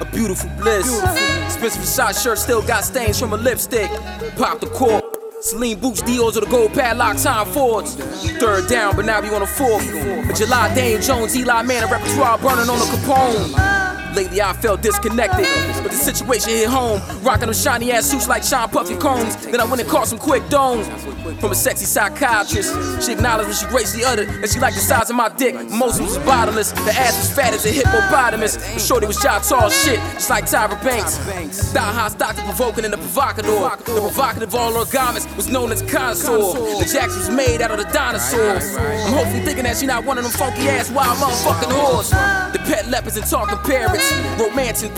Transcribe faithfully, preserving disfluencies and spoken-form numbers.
a beautiful bliss. Expensive shot shirt still got stains from a lipstick. Pop the cork. Celine boots, Dior's or the gold padlock, time Fords. Third down, but now we on the fourth. A July, Dane Jones, Eli Manning, repertoire burning on the Capone. Lately I felt disconnected, but the situation hit home. Rocking them shiny ass suits like Sean Puffy Combs. Then I went and caught some quick domes from a sexy psychiatrist. She acknowledged when she graciously uttered that she liked the size of my dick. Most was bottomless, the ass was fat as a hippopotamus. But shorty was jaw tall shit, just like Tyra Banks. Die high stock, the provoking and the provocateur. The provocative all her garments was known as connoisseur. The jacks was made out of the dinosaurs. I'm hopefully thinking that she not one of them funky ass wild motherfucking whores. The pet leopards and talking parrots, romance and